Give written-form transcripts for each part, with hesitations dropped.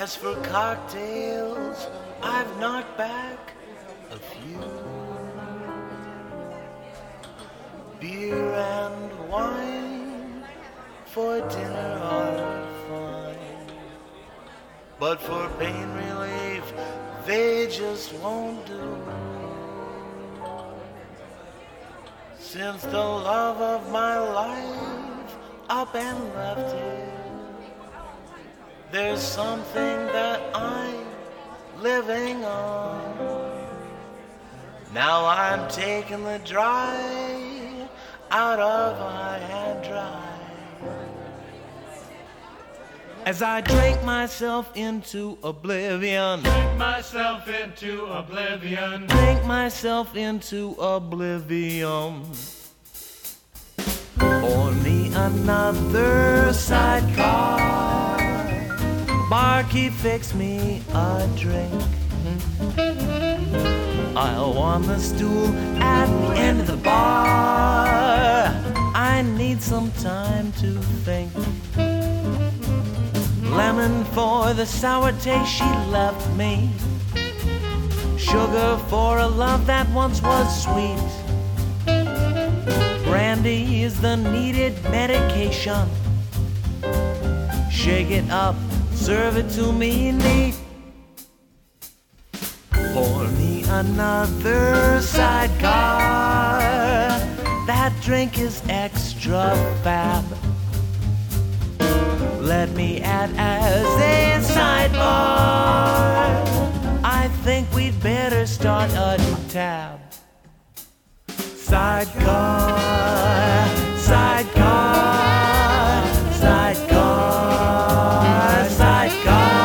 As for cocktails, I've knocked back a few. Beer and wine for dinner are fine, but for pain relief, they just won't do. Since the love of my life up and left here, there's something that I'm living on. Now I'm taking the dry out of high and dry. As I drink myself into oblivion. Drink myself into oblivion. Drink myself into oblivion. Pour me another sidecar. Barkeep, fix me a drink. I'll warm the stool at the end of the bar. I need some time to think. Lemon for the sour taste she left me. Sugar for a love that once was sweet. Brandy is the needed medication. Shake it up, serve it to me neat. Pour me another sidecar. That drink is extra fab. Let me add as a sidebar, I think we'd better start a new tab. Sidecar, sidecar, sidecar, sidecar.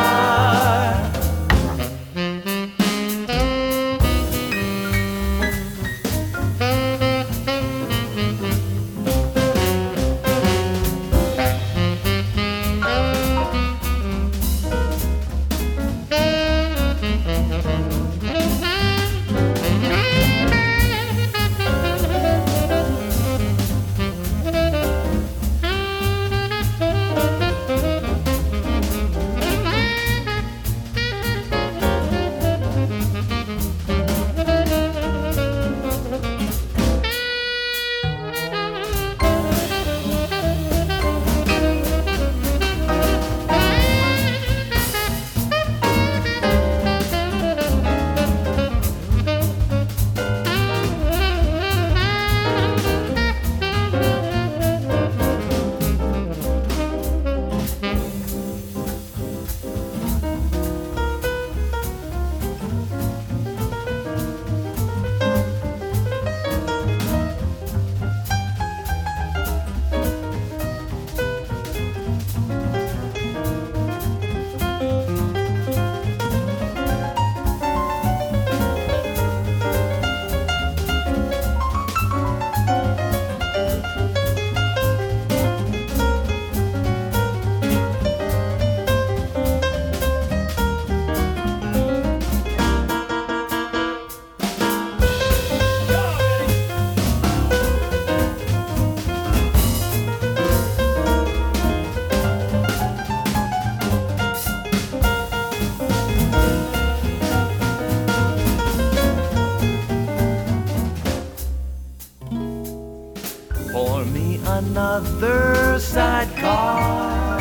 Another sidecar.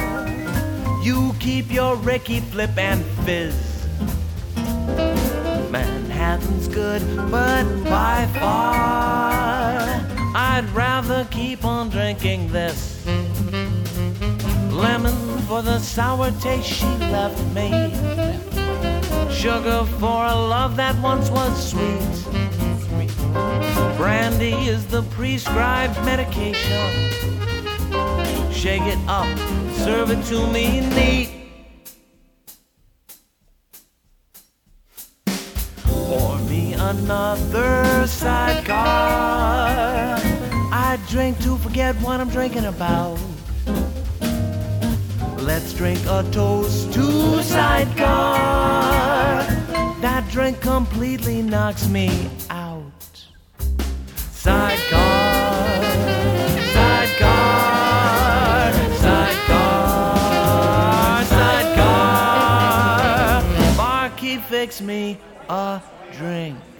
You keep your Ricky, Flip, and Fizz. Manhattan's good, but by far I'd rather keep on drinking this. Lemon for the sour taste she left me. Sugar for a love that once was sweet. Brandy is the prescribed medication. Shake it up, serve it to me neat. Pour me another sidecar. I drink to forget what I'm drinking about. Let's drink a toast to sidecar. That drink completely knocks me out. Sidecar, sidecar, sidecar, sidecar. Somebody fix me a drink.